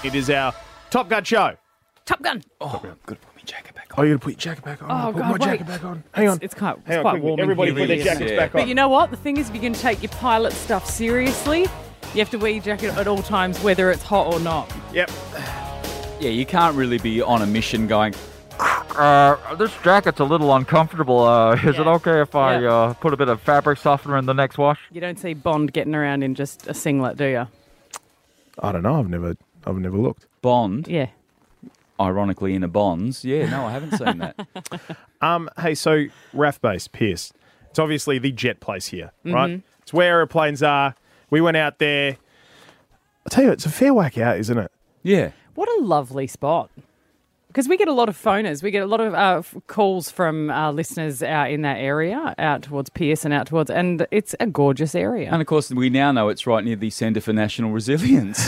It is our Top Gun show. Top Gun. Oh, good. Put my jacket back Oh, you got to put your jacket back on. Oh, put God, my wait. jacket back on. Hang on. It's quite quickly. warm. Everybody in put here. their jackets back on. But you know what? The thing is, if you're going to take your pilot stuff seriously, you have to wear your jacket at all times, whether it's hot or not. Yep. Yeah, you can't really be on a mission going, This jacket's a little uncomfortable. Is it Yeah. okay if I put a bit of fabric softener in the next wash? You don't see Bond getting around in just a singlet, do you? I don't know. I've never looked. Bond, Yeah. ironically in a Bonds. Yeah, no, I haven't seen that. Hey, so RAF Base, Pierce. It's obviously the jet place here, right? It's where aeroplanes are. We went out there. I tell you, it's a fair whack out, isn't it? Yeah. What a lovely spot. Because we get a lot of phoners. We get a lot of calls from listeners out in that area, out towards Pierce and it's a gorgeous area. And of course, we now know it's right near the Centre for National Resilience.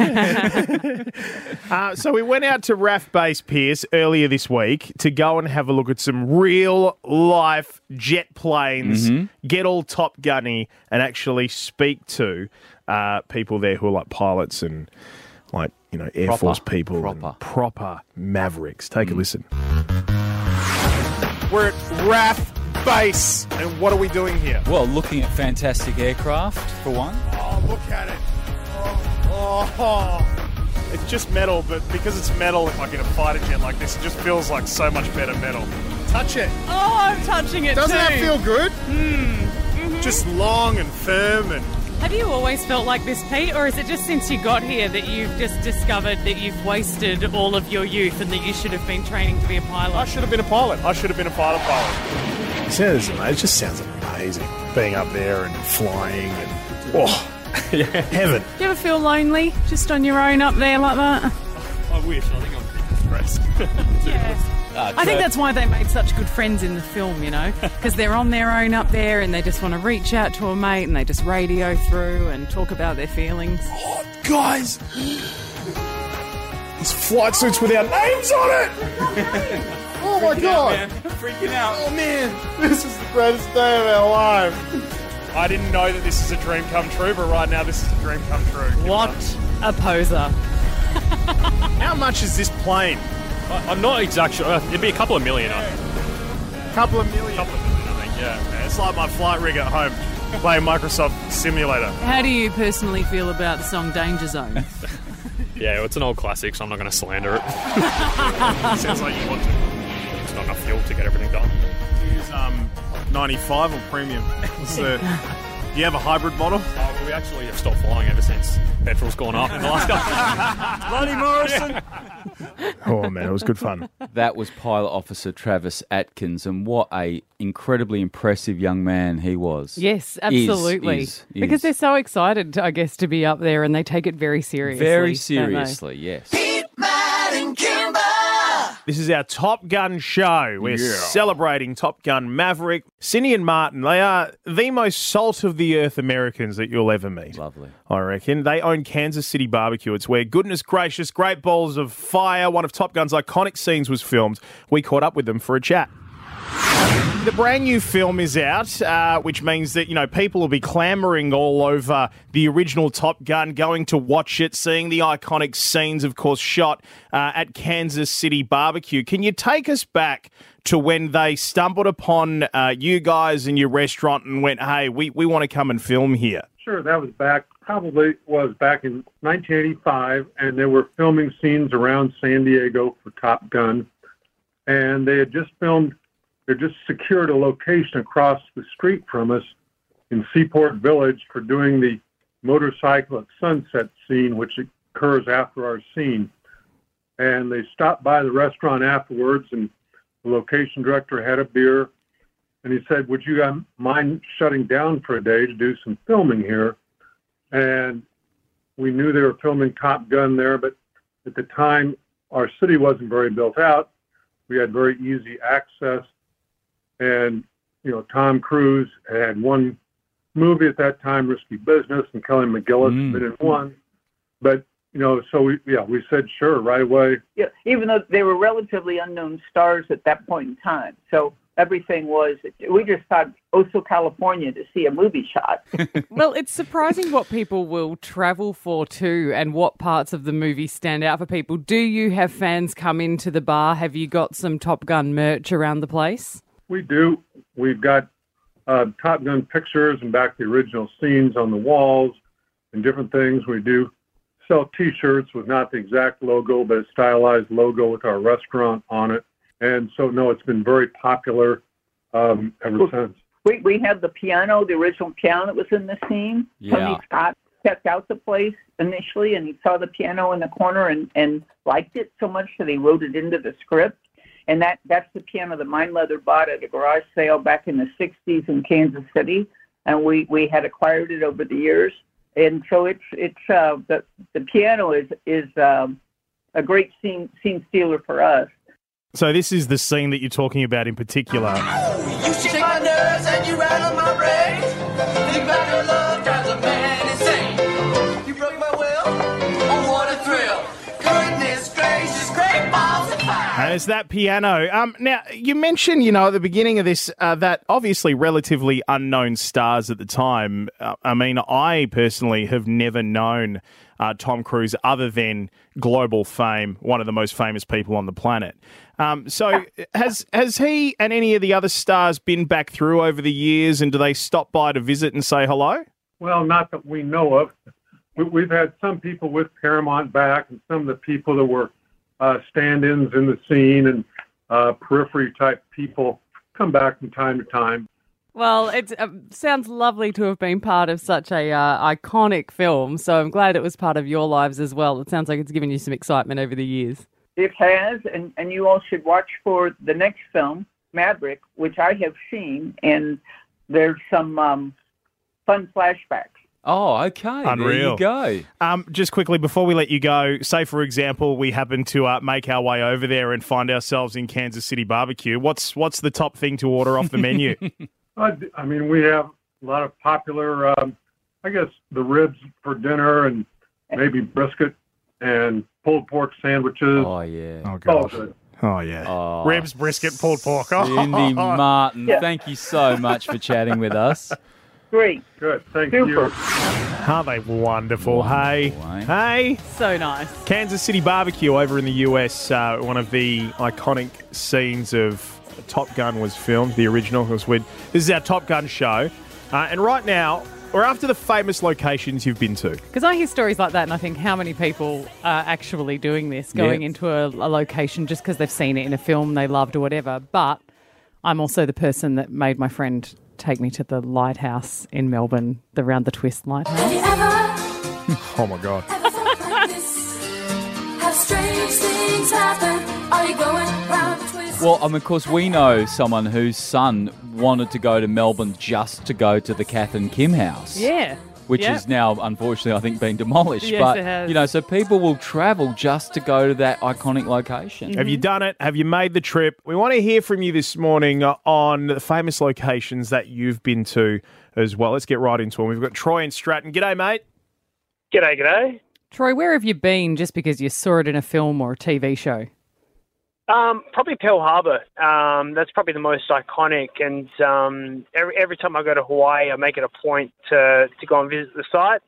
So we went out to RAF Base, Pierce, earlier this week to go and have a look at some real-life jet planes, get all Top Gunny, and actually speak to people there who are like pilots and like, you know, Air Force people. Proper mavericks. Take a listen. We're at RAF Base, and what are we doing here? Well, looking at fantastic aircraft, for one. Oh, look at it. Oh. It's just metal, but because it's metal, like in a fighter jet like this, it just feels like so much better metal. Touch it. Oh, I'm touching it Doesn't too. that feel good? Just long and firm and... Have you always felt like this, Pete, or is it just since you got here that you've just discovered that you've wasted all of your youth and that you should have been training to be a pilot? I should have been a pilot. I should have been a fighter pilot. It just sounds amazing, being up there and flying and... heaven. Do you ever feel lonely just on your own up there like that? I wish. I think I'm pretty stressed. Yeah. I think that's why they made such good friends in the film, you know, because they're on their own up there and they just want to reach out to a mate and they just radio through and talk about their feelings. Oh, guys! These flight suits with our names on it! Oh my God! Freaking out. Oh man, this is the greatest day of our life. I didn't know that this is a dream come true, but right now this is a dream come true. What a poser. How much is this plane? I'm not exact sure. It'd be a couple of million, I think. Couple of million. I think, yeah. It's like my flight rig at home, playing Microsoft Simulator. How do you personally feel about the song Danger Zone? Yeah, well, it's an old classic, so I'm not going to slander it. Sounds like you want to. There's not enough fuel to get everything done. Use 95 or premium. Do you have a hybrid model? We actually have stopped flying ever since petrol's gone up in the last couple. Bloody Morrison! Oh man, it was good fun. That was Pilot Officer Travis Atkins, and what a incredibly impressive young man he was. Yes, absolutely. Is. Because they're so excited, I guess, to be up there and they take it very seriously. Very don't they? seriously, yes. This is our Top Gun show. We're celebrating Top Gun Maverick. Cindy and Martin, they are the most salt-of-the-earth Americans that you'll ever meet. Lovely. I reckon. They own Kansas City Barbecue. It's where, goodness gracious, Great Balls of Fire, one of Top Gun's iconic scenes, was filmed. We caught up with them for a chat. The brand new film is out, which means that, you know, people will be clamoring all over the original Top Gun, going to watch it, seeing the iconic scenes, of course, shot at Kansas City Barbecue. Can you take us back to when they stumbled upon you guys in your restaurant and went, hey, we want to come and film here? Sure, that was back in 1985, and they were filming scenes around San Diego for Top Gun, and they had just secured a location across the street from us in Seaport Village for doing the motorcycle at sunset scene, which occurs after our scene. And they stopped by the restaurant afterwards, and the location director had a beer, and he said, would you mind shutting down for a day to do some filming here? And we knew they were filming Top Gun there, but at the time, our city wasn't very built out. We had very easy access. And, you know, Tom Cruise had one movie at that time, Risky Business, and Kelly McGillis had been in one. But, you know, so we said sure right away. Yeah, even though they were relatively unknown stars at that point in time. So everything was, we just thought Oso, California to see a movie shot. Well, it's surprising what people will travel for too and what parts of the movie stand out for people. Do you have fans come into the bar? Have you got some Top Gun merch around the place? We do. We've got Top Gun pictures and back the original scenes on the walls and different things. We do sell T-shirts with not the exact logo, but a stylized logo with our restaurant on it. And so, no, it's been very popular ever since. We had the piano, the original piano that was in the scene. Yeah. Tony Scott checked out the place initially, and he saw the piano in the corner and liked it so much that he wrote it into the script. And that's the piano that Mindleather bought at a garage sale back in the 60s in Kansas City, and we had acquired it over the years. And so it's the piano is a great scene stealer for us. So this is the scene that you're talking about in particular. You shake my nerves and you rattle my brain. Think about your love drives a man insane. You broke my will. Oh, what a thrill. Goodness gracious, great balls of fire. And it's that piano. Now, you mentioned, at the beginning of this, that obviously relatively unknown stars at the time. I personally have never known Tom Cruise other than global fame, one of the most famous people on the planet. So has he and any of the other stars been back through over the years, and do they stop by to visit and say hello? Well, not that we know of. We've had some people with Paramount back, and some of the people that were stand-ins in the scene and periphery-type people come back from time to time. Well, it sounds lovely to have been part of such a iconic film, so I'm glad it was part of your lives as well. It sounds like it's given you some excitement over the years. It has, and you all should watch for the next film, Maverick, which I have seen, and there's some fun flashbacks. Oh, okay. Unreal. There you go. Just quickly, before we let you go, say, for example, we happen to make our way over there and find ourselves in Kansas City Barbecue. What's the top thing to order off the menu? I mean, we have a lot of popular, the ribs for dinner and maybe brisket and pulled pork sandwiches. Oh, yeah. Oh, gosh. Good. Oh, yeah. Oh, Ribs, brisket, pulled pork. Cindy Martin, Yeah. thank you so much for chatting with us. Great. Good. Thank Super. you. Aren't they wonderful? Hey. Hey. So nice. Kansas City Barbecue over in the US, one of the iconic scenes of Top Gun was filmed, the original. This is our Top Gun show. And right now, we're after the famous locations you've been to. Because I hear stories like that and I think how many people are actually doing this, going into a location just because they've seen it in a film they loved or whatever. But I'm also the person that made my friend take me to the lighthouse in Melbourne, the Round the Twist lighthouse. Have you ever, Oh, my God. ever felt like this? Have strange things happen? Are you going round the twist? Well, of course, we know someone whose son wanted to go to Melbourne just to go to the Kath and Kim house. Yeah. Which Yep. is now, unfortunately, I think, been demolished. Yes, but, it has. so people will travel just to go to that iconic location. Have you done it? Have you made the trip? We want to hear from you this morning on the famous locations that you've been to as well. Let's get right into them. We've got Troy and Stratton. G'day, mate. G'day. Troy, where have you been just because you saw it in a film or a TV show? Probably Pearl Harbor. That's probably the most iconic, and every time I go to Hawaii, I make it a point to go and visit the site.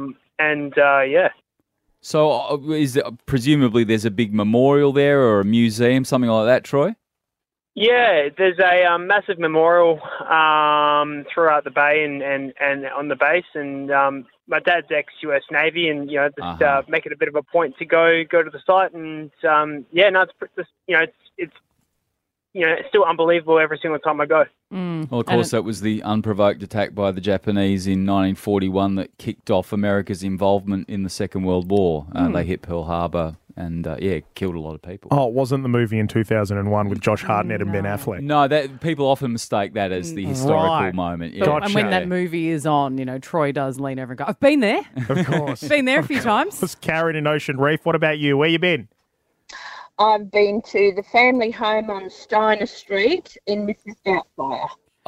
Yeah. So presumably there's a big memorial there or a museum, something like that, Troy? Yeah, there's a massive memorial throughout the bay and on the base, and my dad's ex-US Navy, and just make it a bit of a point to go to the site, and it's still unbelievable every single time I go. Well, of course, that was the unprovoked attack by the Japanese in 1941 that kicked off America's involvement in the Second World War. They hit Pearl Harbor and, killed a lot of people. Oh, it wasn't the movie in 2001 with Josh Hartnett and Ben Affleck? No, people often mistake that as the historical moment. Yeah. And when that movie is on, Troy does lean over and go, I've been there. Of course. Been there a few times. It's Karen in Ocean Reef. What about you? Where you been? I've been to the family home on Steiner Street in Mrs. Doubtfire.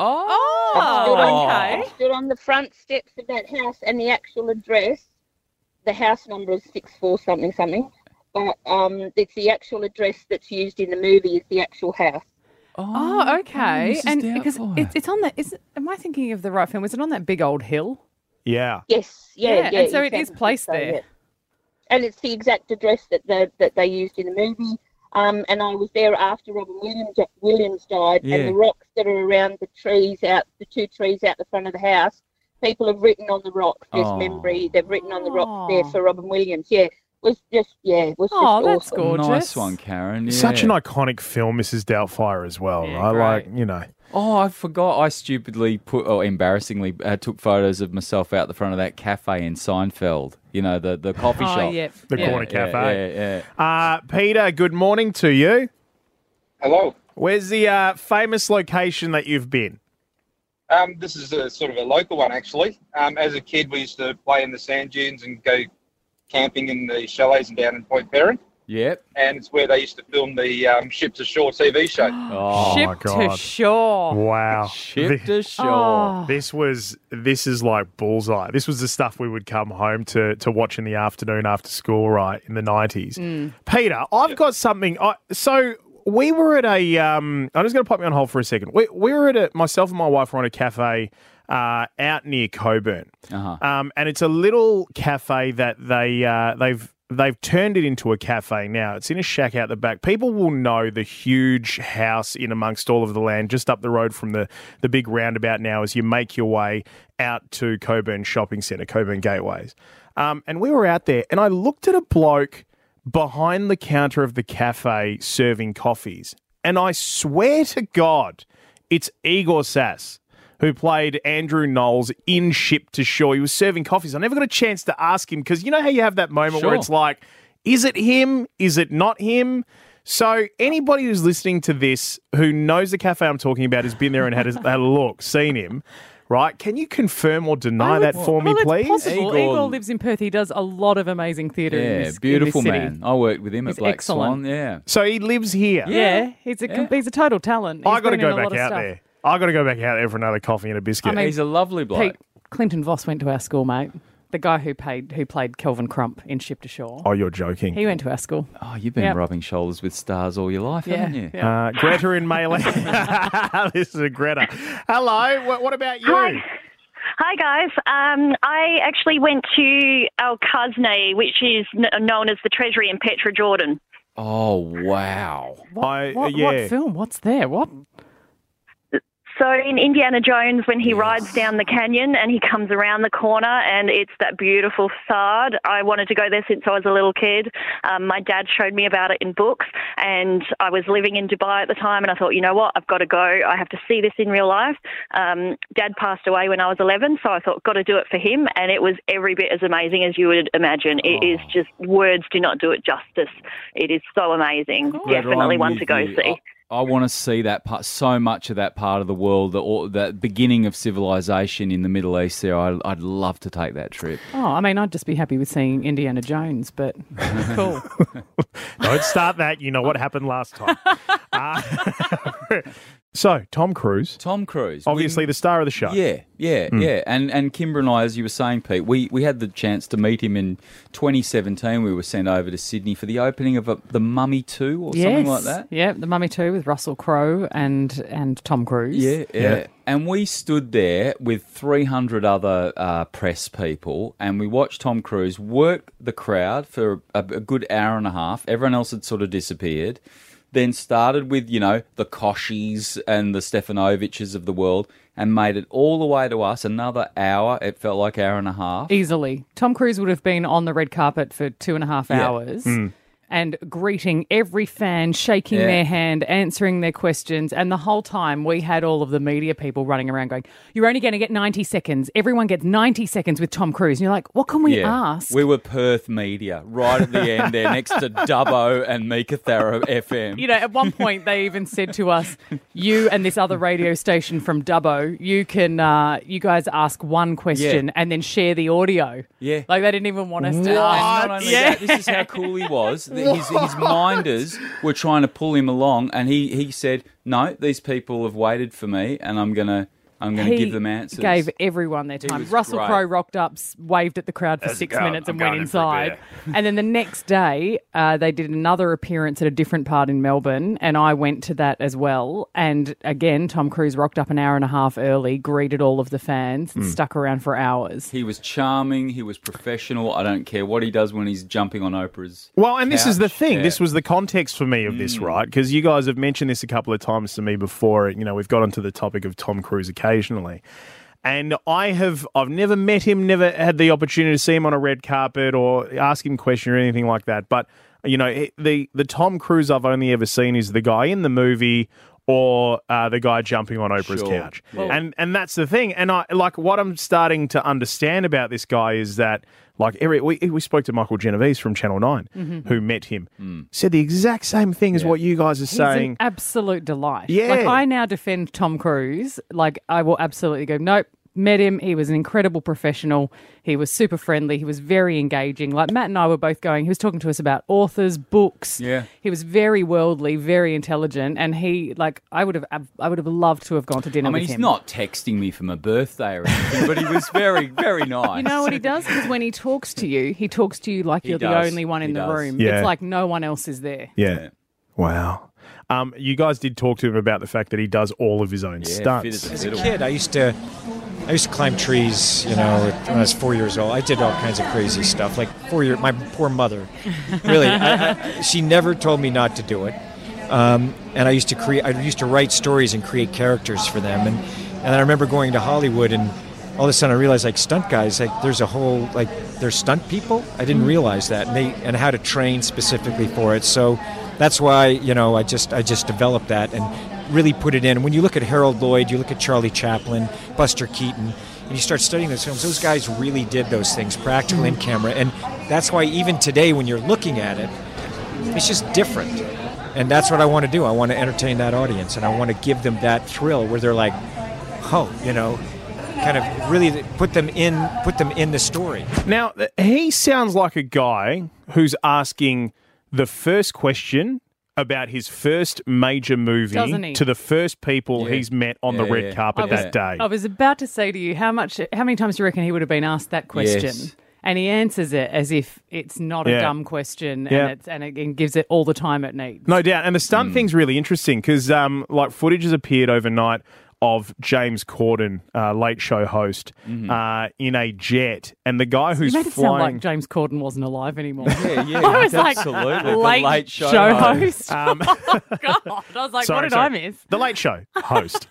I stood on the front steps of that house, and the actual address, the house number is 64 something, but it's the actual address that's used in the movie is the actual house. Oh, okay. Mrs. And because Doubtfire. it's on that. Am I thinking of the right film? Is it on that big old hill? Yeah. Yes, yeah. And so in it is San placed Francisco, there. yeah. And it's the exact address that they used in the movie. And I was there after Robin Williams died, Yeah. and the rocks that are around the two trees out the front of the house, people have written on the rocks this memory. They've written on the rocks there for Robin Williams. Yeah, it was just Oh, awesome. that's gorgeous. Nice one, Karen. Yeah. Such an iconic film, Mrs. Doubtfire, as well, Yeah, right? great. Like, you know. Oh, I forgot. I stupidly embarrassingly took photos of myself out the front of that cafe in Seinfeld. You know, the coffee Oh, shop. yeah. The yeah. corner cafe. Yeah. Peter, good morning to you. Hello. Where's the famous location that you've been? This is a sort of a local one, actually. As a kid, we used to play in the sand dunes and go camping in the chalets and down in Point Perrin. Yep. And it's where they used to film the Ship to Shore TV show. Oh, Ship my God. to shore. Wow. Ship to shore. Oh. This is like bullseye. This was the stuff we would come home to watch in the afternoon after school, right, in the 90s. Peter, I've got something. So we were at a, I'm just going to pop you on hold for a second. We were at myself and my wife were on a cafe out near Coburn. Uh-huh. And it's a little cafe that they've turned it into a cafe now. It's in a shack out the back. People will know the huge house in amongst all of the land just up the road from the big roundabout now as you make your way out to Coburn Shopping Centre, Coburn Gateways. And we were out there and I looked at a bloke behind the counter of the cafe serving coffees. And I swear to God, it's Igor Sass, who played Andrew Knowles in Ship to Shore. He was serving coffees. I never got a chance to ask him because you know how you have that moment where Sure. it's like, is it him? Is it not him? So anybody who's listening to this who knows the cafe I'm talking about has been there and had a look, seen him, right? Can you confirm or deny that for me, Well, please? it's possible. Igor- Igor lives in Perth. He does a lot of amazing theatre in Yeah, this beautiful in this city. man. I worked with him He's at Black excellent. Swan. Yeah. So he lives here. Yeah, he's a total talent. He's I got to been in go a back lot of out stuff. there. I got to go back out there for another coffee and a biscuit. I mean, He's a lovely bloke. Pete, Clinton Voss went to our school, mate. The guy who played Kelvin Crump in Ship to Shore. Oh, you're joking. He went to our school. Oh, you've been Yep. rubbing shoulders with stars all your life, haven't you? Yeah. Greta in Mayland. This is a Greta. Hello. What about you? Hi, guys. I actually went to Al Khazneh, which is known as the Treasury in Petra, Jordan. Oh, wow. What yeah. film? What's there? What? So in Indiana Jones, when he rides down the canyon and he comes around the corner and it's that beautiful facade, I wanted to go there since I was a little kid. My dad showed me about it in books and I was living in Dubai at the time and I thought, you know what, I've got to go. I have to see this in real life. Dad passed away when I was 11, so I thought, got to do it for him. And it was every bit as amazing as you would imagine. It is just, words do not do it justice. It is so amazing. Definitely I'm one with to go you. see. I want to see that part, so much of that part of the world, that beginning of civilization in the Middle East there. I'd love to take that trip. Oh, I mean, I'd just be happy with seeing Indiana Jones, but cool. Don't start that. You know what happened last time. So, Tom Cruise. Tom Cruise. Obviously the star of the show. Yeah. And Kimber and I, as you were saying, Pete, we had the chance to meet him in 2017. We were sent over to Sydney for the opening of The Mummy 2 or something like that. Yeah, The Mummy 2 with Russell Crowe and Tom Cruise. Yeah. And we stood there with 300 other press people and we watched Tom Cruise work the crowd for a good hour and a half. Everyone else had sort of disappeared. Then started with, the Koshis and the Stefanoviches of the world and made it all the way to us, another hour. It felt like hour and a half. Easily. Tom Cruise would have been on the red carpet for 2.5 hours. And greeting every fan, shaking their hand, answering their questions. And the whole time we had all of the media people running around going, you're only going to get 90 seconds. Everyone gets 90 seconds with Tom Cruise. And you're like, what can we ask? We were Perth media, right at the end there, next to Dubbo and Meekatharra FM. At one point they even said to us, you and this other radio station from Dubbo, you can, you guys ask one question and then share the audio. Yeah. Like they didn't even want us to And ask. not only that, this is how cool he was. His minders were trying to pull him along, and he said, "No, these people have waited for me, and I'm gonna I'm going to give them answers. Gave everyone their time. was Russell great. Crowe rocked up, waved at the crowd for How's it 6 going? minutes and I'm went going in for a inside. And then the next day, they did another appearance at a different part in Melbourne, and I went to that as well. And again, Tom Cruise rocked up an hour and a half early, greeted all of the fans, and stuck around for hours. He was charming. He was professional. I don't care what he does when he's jumping on Oprah's Well, and this is the couch. thing. Yeah. This was the context for me of this, right? Because you guys have mentioned this a couple of times to me before. You know, we've got onto the topic of Tom Cruise occasionally. And I've never met him, never had the opportunity to see him on a red carpet or ask him a question or anything like that. But, you know, the Tom Cruise I've only ever seen is the guy in the movie or the guy jumping on Oprah's Sure. couch. Yeah. And that's the thing. And I like what I'm starting to understand about this guy is that, like, we spoke to Michael Genovese from Channel 9, who met him, said the exact same thing as what you guys are He's saying. an absolute delight. Yeah. Like, I now defend Tom Cruise. Like, I will absolutely go, nope, met him. He was an incredible professional. He was super friendly. He was very engaging. Like, Matt and I were both going, he was talking to us about authors, books. Yeah. He was very worldly, very intelligent. And he, like, I would have loved to have gone to dinner I mean, with he's him. not texting me for my birthday or anything, but he was very, very nice. You know what he does? Because when he talks to you like He you're the does. only one in He the does. room. Yeah. It's like no one else is there. Yeah. Wow. You guys did talk to him about the fact that he does all of his own stunts. As a kid, I used to climb trees, you know, when I was 4 years old. I did all kinds of crazy stuff. Like my poor mother, really, she never told me not to do it. And I used to write stories and create characters for them. And I remember going to Hollywood, and all of a sudden I realized, like, stunt guys, like, there's a whole, like, there's stunt people. I didn't realize that, and how to train specifically for it. So that's why, you know, I just developed that and really put it in. When you look at Harold Lloyd, you look at Charlie Chaplin, Buster Keaton, and you start studying those films, those guys really did those things, practical in camera. And that's why even today when you're looking at it, it's just different. And that's what I want to do. I want to entertain that audience, and I want to give them that thrill where they're like, oh, you know, kind of really put them in the story. Now, he sounds like a guy who's asking the first question about his first major movie Doesn't he? to the first people he's met on the red carpet that day. I was about to say to you, how many times do you reckon he would have been asked that question? Yes. And he answers it as if it's not a dumb question, Yeah. and it gives it all the time it needs. No doubt. And the stunt thing's really interesting because like footage has appeared overnight of James Corden, late show host, in a jet. And the guy who's You made it sound flying... like James Corden wasn't alive anymore. Yeah, I was absolutely. like, The late show host. Um, Oh, God. I was like, what did I miss? The Late Show host.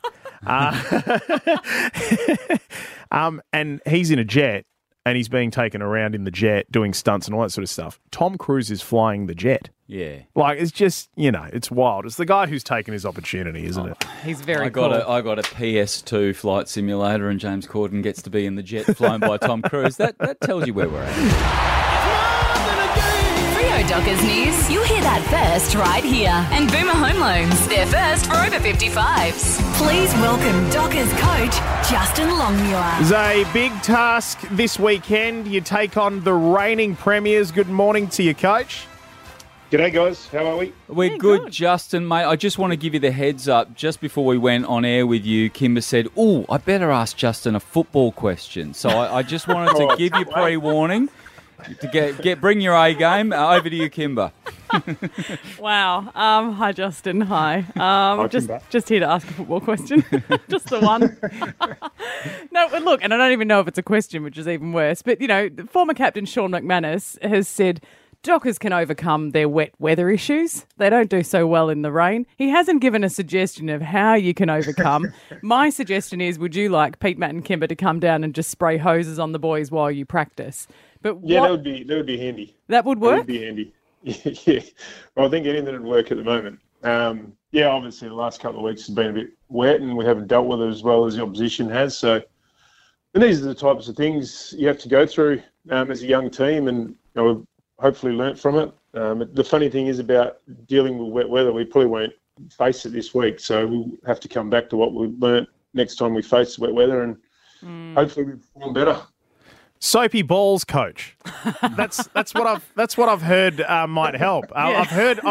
And he's in a jet and he's being taken around in the jet doing stunts and all that sort of stuff. Tom Cruise is flying the jet. Yeah. Like, it's just, you know, it's wild. It's the guy who's taken his opportunity, isn't it? He's very I got a PS2 flight simulator, and James Corden gets to be in the jet flown by Tom Cruise. That tells you where we're at. Frio Dockers news. You'll hear that first right here. And Boomer Home Loans. They're first for over 55s. Please welcome Dockers coach Justin Longmuir. There's a big task this weekend. You take on the reigning premiers. Good morning to you, coach. G'day, guys. How are we? We're good, Justin, mate. I just want to give you the heads up. Just before we went on air with you, Kimber said, "Oh, I better ask Justin a football question." So I just wanted to give you pre-warning to bring your A game. Over to you, Kimber. Wow. Hi, Justin. Hi. Kimber. Just here to ask a football question. Just the one. No, but look, and I don't even know if it's a question, which is even worse. But, you know, the former captain Sean McManus has said Dockers can overcome their wet weather issues. They don't do so well in the rain. He hasn't given a suggestion of how you can overcome. My suggestion is, would you like Pete, Matt and Kimber to come down and just spray hoses on the boys while you practice? But Yeah, that would be handy. That would work? That would be handy. Yeah. Well, I think anything would work at the moment. Yeah, obviously the last couple of weeks has been a bit wet and we haven't dealt with it as well as the opposition has. So and these are the types of things you have to go through as a young team, and you know, we've hopefully learnt from it. The funny thing is about dealing with wet weather, we probably won't face it this week. So we'll have to come back to what we've learnt next time we face wet weather, and hopefully we perform better. Soapy balls, coach. That's what I've heard might help. I've heard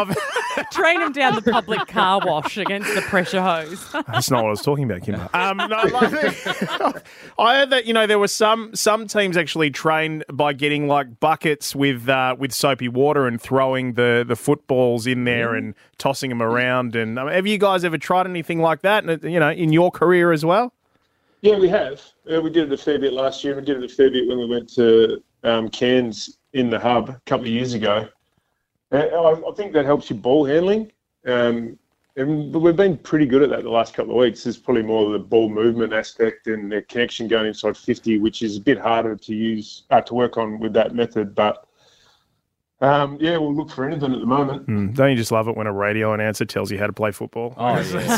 Train them down the public car wash against the pressure hose. That's not what I was talking about, Kimber. I heard that there were some teams actually trained by getting like buckets with soapy water and throwing the footballs in there and tossing them around. And have you guys ever tried anything like that? In your career as well? Yeah, we have. We did it a fair bit last year. We did it a fair bit when we went to Cairns in the hub a couple of years ago. I think that helps your ball handling. And we've been pretty good at that the last couple of weeks. There's probably more of the ball movement aspect and the connection going inside 50, which is a bit harder to use to work on with that method. But we'll look for anything at the moment. Don't you just love it when a radio announcer tells you how to play football? Oh,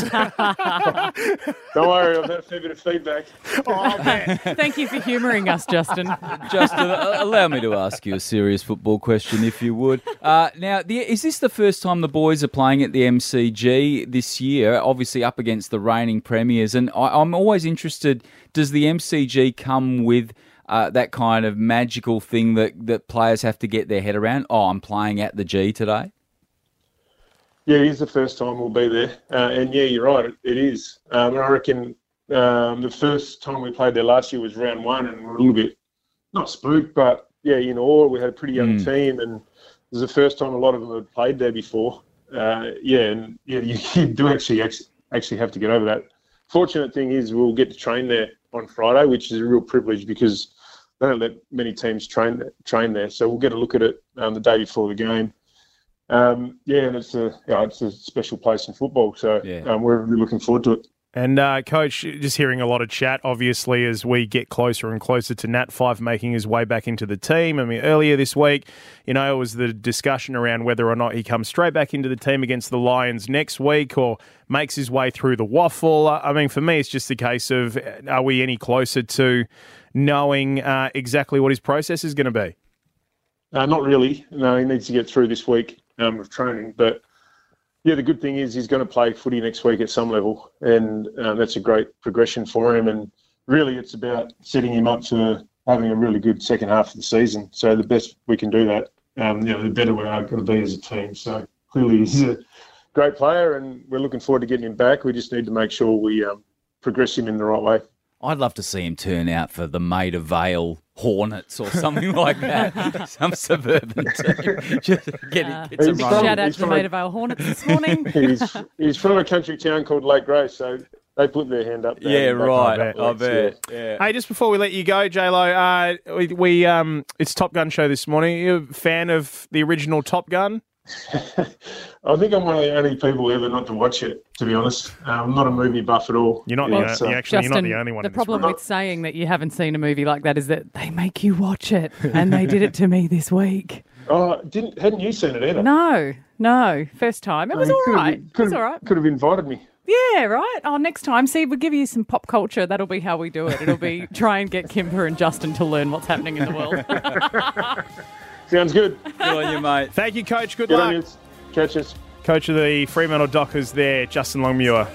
yeah. Don't worry, I've had a fair bit of feedback. Oh, man. Thank you for humouring us, Justin. Justin, allow me to ask you a serious football question, if you would. Now, is this the first time the boys are playing at the MCG this year, obviously up against the reigning premiers? And I'm always interested, does the MCG come with that kind of magical thing that players have to get their head around? Oh, I'm playing at the G today? Yeah, it is the first time we'll be there. And yeah, you're right, it is. I reckon the first time we played there last year was round one, and we were a little bit, not spooked, but yeah, in awe. We had a pretty young team, and it was the first time a lot of them had played there before. You do actually have to get over that. Fortunate thing is we'll get to train there on Friday, which is a real privilege because they don't let many teams train there. So we'll get a look at it the day before the game. And it's a special place in football. So we're really looking forward to it. And, Coach, just hearing a lot of chat, obviously, as we get closer and closer to Nat Fyfe making his way back into the team. I mean, earlier this week, it was the discussion around whether or not he comes straight back into the team against the Lions next week or makes his way through the waffle. I mean, for me, it's just a case of, are we any closer to knowing exactly what his process is going to be? Not really. No, he needs to get through this week of training, but... Yeah, the good thing is he's going to play footy next week at some level, and that's a great progression for him. And really, it's about setting him up for having a really good second half of the season. So the best we can do that, the better we are going to be as a team. So clearly, he's a great player, and we're looking forward to getting him back. We just need to make sure we progress him in the right way. I'd love to see him turn out for the Maida Vale Hornets or something like that. Some suburban team. Just get some run. Shout out to the Maida Vale Hornets this morning. he's from a country town called Lake Grace, so they put their hand up there. Yeah, right. I bet. Yeah. Hey, just before we let you go, J-Lo, it's Top Gun show this morning. Are you a fan of the original Top Gun? I think I'm one of the only people ever not to watch it, to be honest. I'm not a movie buff at all. You're not Justin, you're not the only one. The problem with saying that you haven't seen a movie like that is that they make you watch it, and they did it to me this week. Oh, hadn't you seen it either? No, first time. It was all right. It was all right. Could have invited me. Yeah, right. Oh, next time, see, we'll give you some pop culture. That'll be how we do it. It'll be try and get Kimber and Justin to learn what's happening in the world. Sounds good. Good on you, mate. Thank you, Coach. Good luck. Catch us. Coach of the Fremantle Dockers there, Justin Longmuir.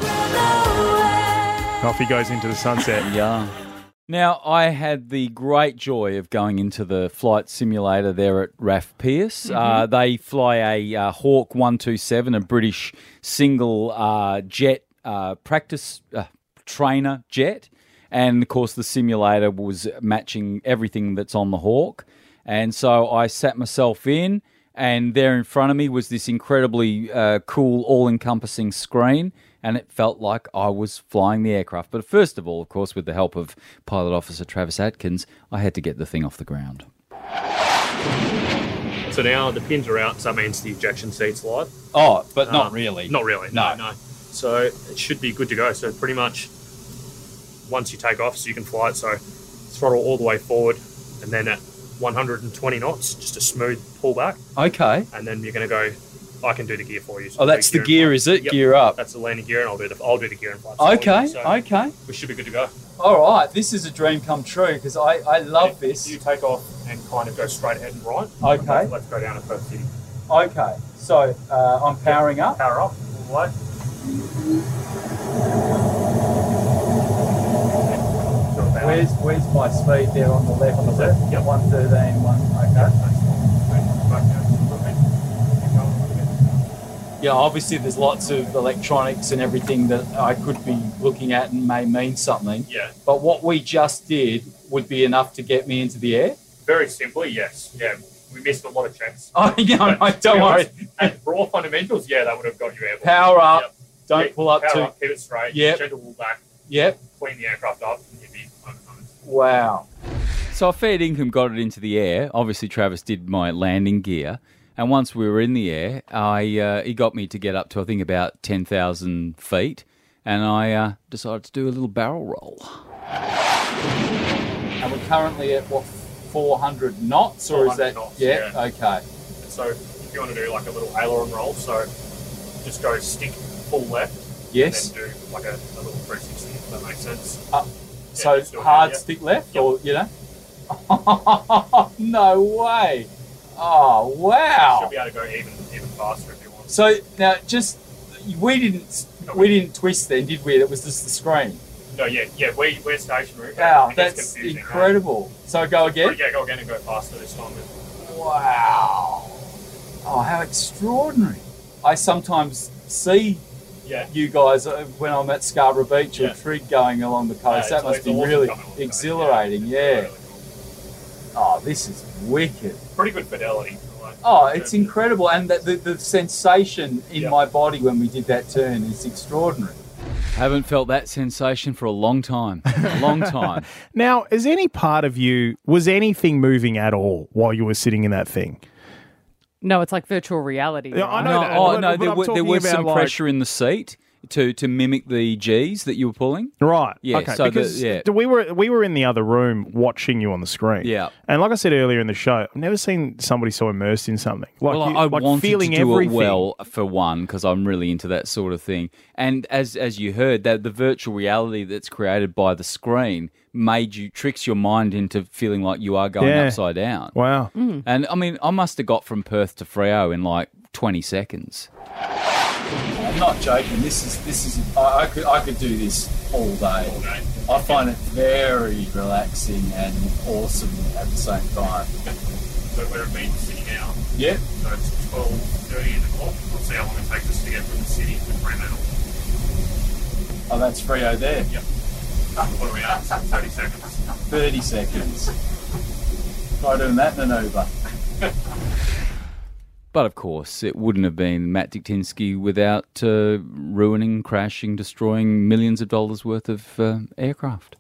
Off he goes into the sunset. Yeah. Now, I had the great joy of going into the flight simulator there at RAF Pierce. They fly a Hawk 127, a British single jet practice trainer jet. And, of course, the simulator was matching everything that's on the Hawk. And so I sat myself in, and there in front of me was this incredibly cool, all-encompassing screen, and it felt like I was flying the aircraft. But first of all, of course, with the help of Pilot Officer Travis Atkins, I had to get the thing off the ground. So now the pins are out, so that means the ejection seat's live. Oh, but not really. Not really, no. So it should be good to go. So pretty much once you take off, so you can fly it, so throttle all the way forward, and then at 120 knots, just a smooth pullback. Okay. And then you're going to go, I can do the gear for you. So that's the gear, is it? Yep. Gear up. That's the landing gear, and I'll do the gear and flight. Okay. We should be good to go. All right. This is a dream come true because I love this. You take off and kind of go straight ahead and right. Okay. Let's go down to Perth City. Okay. So I'm powering up. Power up all the way. Where's my speed there on the left? On the left. Yep. 113, okay. obviously there's lots of electronics and everything that I could be looking at and may mean something. Yeah. But what we just did would be enough to get me into the air? Very simply, yes. Yeah, we missed a lot of checks. Oh, yeah, But don't to be worry. honest, at raw fundamentals, yeah, that would have got you airborne. Power up. Yep. Don't pull up Power too. up, keep it straight. Yep. Gentle pull back. Yep. Clean the aircraft up, and you'd be over the moon. Wow. So fair income got it into the air. Obviously, Travis did my landing gear. And once we were in the air, he got me to get up to, I think, about 10,000 feet. And I decided to do a little barrel roll. And we're currently at, 400 knots? Or is that... knots, yeah, yeah. okay. So if you want to do like a little aileron roll, so just go stick full left. Yes. And then do like a little 360, if that makes sense. So just do it, hard yeah. stick left, or, no way. Oh, wow. You should be able to go even faster if you want. So now, we didn't twist then, did we? It was just the screen. No, yeah, we're stationary. Wow, It gets that's confusing, incredible. So go again? Yeah, go again and go faster this time. Wow. Oh, how extraordinary. I sometimes see you guys when I'm at Scarborough Beach or Trig going along the coast. That must be really exhilarating, yeah. Oh, this is wicked. Pretty good fidelity. Oh, it's incredible. And the sensation in my body when we did that turn is extraordinary. Haven't felt that sensation for a long time. A long time. Now, is any part of you, was anything moving at all while you were sitting in that thing? No, it's like virtual reality. Yeah, I know No, that. oh, but no, I'm there talking was some about, pressure in the seat to mimic the G's that you were pulling. Right. Yeah, Okay. so because we were in the other room watching you on the screen. Yeah. And like I said earlier in the show, I've never seen somebody so immersed in something. Like, Well, you, I like wanted feeling to do everything. it well, for one, because I'm really into that sort of thing. And as you heard, that the virtual reality that's created by the screen tricks your mind into feeling like you are going upside down. Wow. And I mean, I must have got from Perth to Freo in like 20 seconds. I'm not joking. This is. I could do this all day. I find it very relaxing and awesome at the same time. So where it means sitting out. Yep. So it's 12:30 in the clock. We'll see how long it takes us to get from the city to Fremantle. Oh, that's Freo there. Yep. What are we at? 30 seconds. 30 seconds. Try doing that in an Uber. But of course, it wouldn't have been Matt Diktinsky without ruining, crashing, destroying millions of dollars worth of aircraft.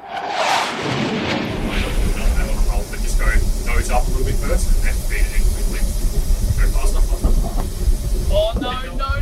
But just go nose up a little bit first and then feed it in quickly. Go faster. Oh, no.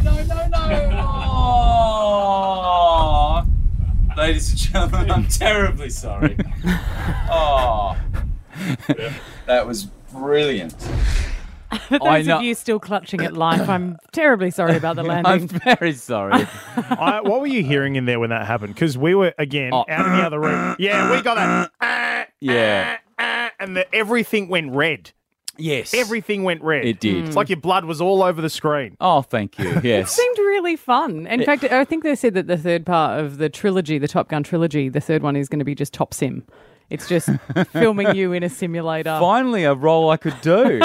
Oh. Ladies and gentlemen, I'm terribly sorry. Oh. That was brilliant. For those of you still clutching at life, I'm terribly sorry about the landing. I'm very sorry. What were you hearing in there when that happened? Because we were, again, out in the other room. Yeah, we got that. And everything went red. Yes. Everything went red. It did. It's like your blood was all over the screen. Oh, thank you. It Yes. seemed really fun. In fact, I think they said that the third part of the trilogy, the Top Gun trilogy, the third one is going to be just Top Sim. It's just filming you in a simulator. Finally, a role I could do.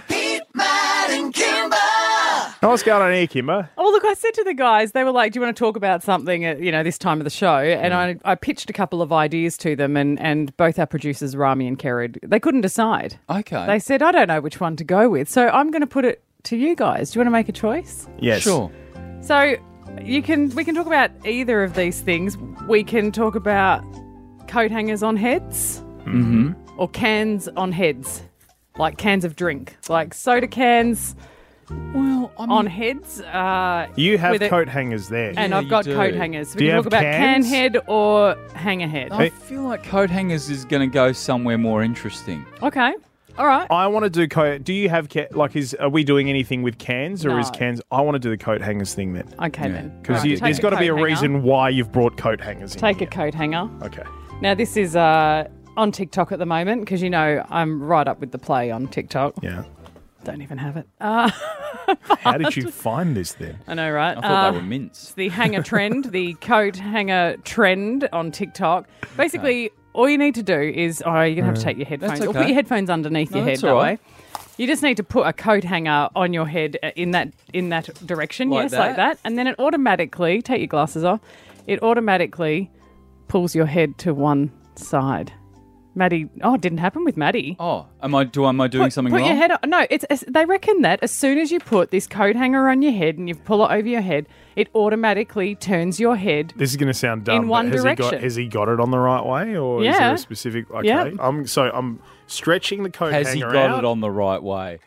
What's going on here, Kimber? Oh, look, I said to the guys, they were like, do you want to talk about something at, this time of the show? And I pitched a couple of ideas to them, and both our producers, Rami and Kerrid, they couldn't decide. Okay. They said, I don't know which one to go with. So I'm going to put it to you guys. Do you want to make a choice? Yes. Sure. So we can talk about either of these things. We can talk about coat hangers on heads or cans on heads, like cans of drink, like soda cans. Well, on heads. You have coat hangers there. And I've got coat hangers. Do We you can talk have about cans? can head or hanger head. I feel like coat hangers is going to go somewhere more interesting. Okay. All right. I want to do coat. Do you have are we doing anything with cans or is No. cans? I want to do the coat hangers thing then. Okay then. Because Right. there's Take got to be a coat hanger. reason why you've brought coat hangers in. Take a coat hanger. Okay. Now this is on TikTok at the moment because I'm right up with the play on TikTok. Yeah. Don't even have it. How did you find this then? I know, right? I thought they were mints. It's the hanger trend, the coat hanger trend on TikTok. Basically, all you need to do is, you're going to have to take your headphones. That's Or okay. put your headphones underneath No, your head that's that all right. way. You just need to put a coat hanger on your head in that direction, Like yes, that? like that, and then it automatically, take your glasses off, it automatically pulls your head to one side. Maddie, it didn't happen with Maddie. Oh, am I doing something Put wrong? your head on. No, they reckon that as soon as you put this coat hanger on your head and you pull it over your head, it automatically turns your head. This is going to sound dumb. In one but direction. Has he got it on the right way, or is Yeah. there a specific? Okay, Yeah. I'm stretching the coat Has he hanger got out. it on the right way?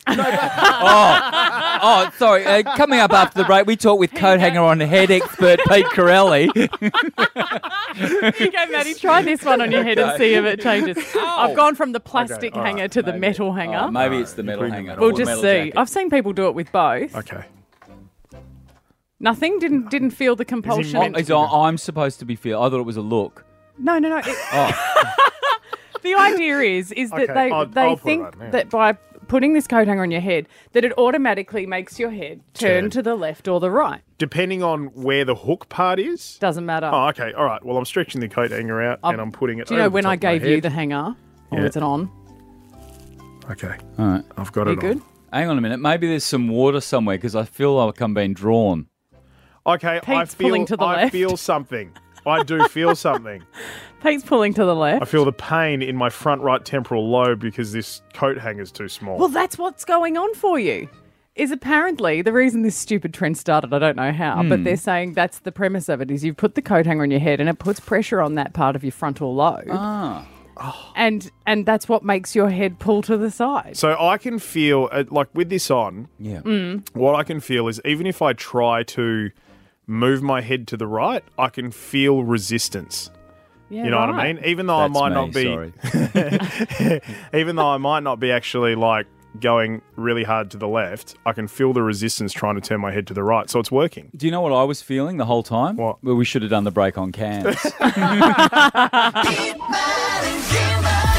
Sorry. Coming up after the break, we talk with coat hanger on head expert Pete Corelli. Okay, Maddie, try this one on your head and see if it changes. I've gone from the plastic all right, hanger to the metal hanger. Maybe it's the metal hanger. We'll or just metal see. jacket. I've seen people do it with both. Okay. Nothing? Didn't feel the compulsion? I'm supposed to be feel. I thought it was a look. No. The idea is that Okay, I'll they put it think right now. that by putting this coat hanger on your head, that it automatically makes your head turn Turn. to the left or the right. Depending on where the hook part is. Doesn't matter. Oh, okay. All right. Well, I'm stretching the coat hanger out and I'm putting it. Do you know over when the I top of my gave you head. the hanger? Or Yeah. is it on? Okay. All right. I've got You it good? on. Hang on a minute. Maybe there's some water somewhere because I feel like I'm being drawn. Okay. Pete's pulling to the I left. feel something. I do feel something. Pete's pulling to the left. I feel the pain in my front right temporal lobe because this coat hanger's too small. Well, that's what's going on for you. Is apparently the reason this stupid trend started, I don't know how, but they're saying that's the premise of it, is you put the coat hanger on your head and it puts pressure on that part of your frontal lobe. And that's what makes your head pull to the side. So I can feel, like with this on, what I can feel is even if I try to move my head to the right, I can feel resistance. Yeah, you know what I right. mean? Even though That's I might me, not be, sorry. even though I might not be actually like going really hard to the left, I can feel the resistance trying to turn my head to the right. So it's working. Do you know what I was feeling the whole time? What? Well, we should have done the break on cams. Matt and Jimbo.